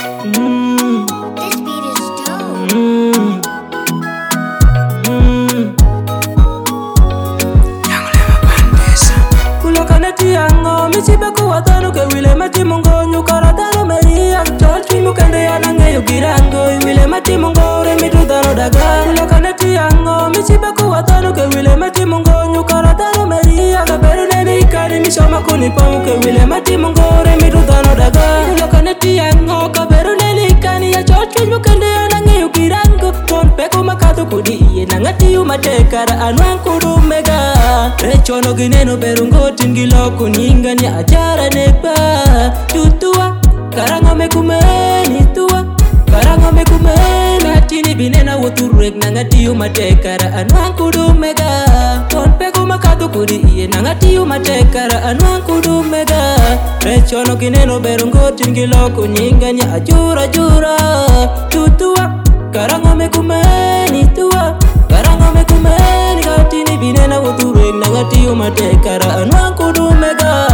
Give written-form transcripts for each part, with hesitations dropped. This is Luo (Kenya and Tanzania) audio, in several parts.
This beat is dope. Kulokane tiango michibe kuwatano ke wile mati mungonyo karatano meria chol mu kende yana ngeyo girango wile mati mungore mitudano daga. Kulokane tiango michibe kuwatano ke wile mati mungonyo karatano meria kaberu nene ikari mishoma kunipamu ke wile mati mungore mitudano daga. Kulokane tiango kaberu nene ikani ya chol mu kende yana ngeyo girango ton peko makado kudi iye nangati umatekara anwan kudu mega. Rechono gineno berungo tingilo kuningani ajara nekba tutua karango mekumeni tua karango mekumeni atini binena woturek nangati umatekara anwan kudu mega ton peko makado kudi iye nangati umatekara anwan kudu mega. Rechono gineno berungo tingilo kuningani ajura jura tutua karango mekumeni tua karango mekumeni katini binena woturek nangati umatekara anwan kudu mega.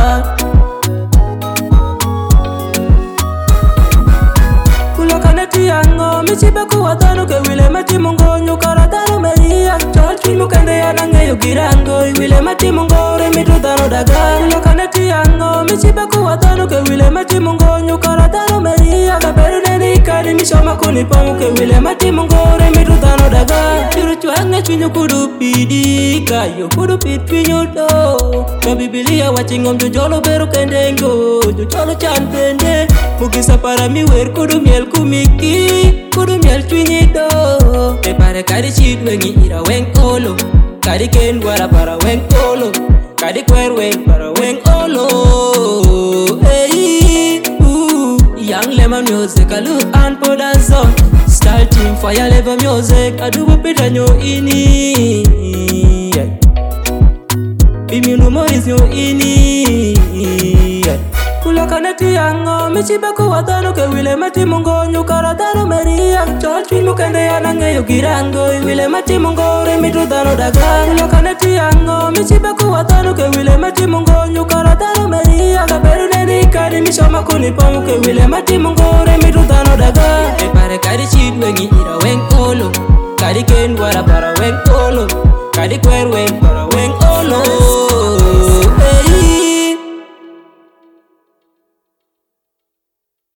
Kulokane tiango michibe kuwatano ke wile mati mungonyo karatano meria chol mu kende yana ngeyo girango wile mati mungore mitudano daga. Kulokane tiango michibe kuwatano ke wile mati mungonyo karatano meria kaberu nene ikari mishoma kunipamu ke wile mati mungore mitudano daga. Churu chuange chunyu kudu pidi kayo kudu pitpinyo do ka Biblia wachingom jolo beru kendengo jolo chan pende mugisa para mi wer kudu miel kumiki kudu miel chunyi do e pare kari chit wengi ira weng olo kari ken wara para weng olo kari kwer weng para weng olo. Hey, young lemon music alu and podazo starting fire level music adubo pita nyo ini Biminu moris nyo ini. Kulokane tiango michibe kuwatano ke wile mati mungonyo karatano meria chol mu kende yana ngeyo girango wile mati mungore mitudano daga. Kulokane tiango michibe kuwatano ke wile mati mungonyo karatano meria kaberu nene ikari mishoma kunipamu ke wile mati mungore mitudano daga. E pare kari chit wengi ira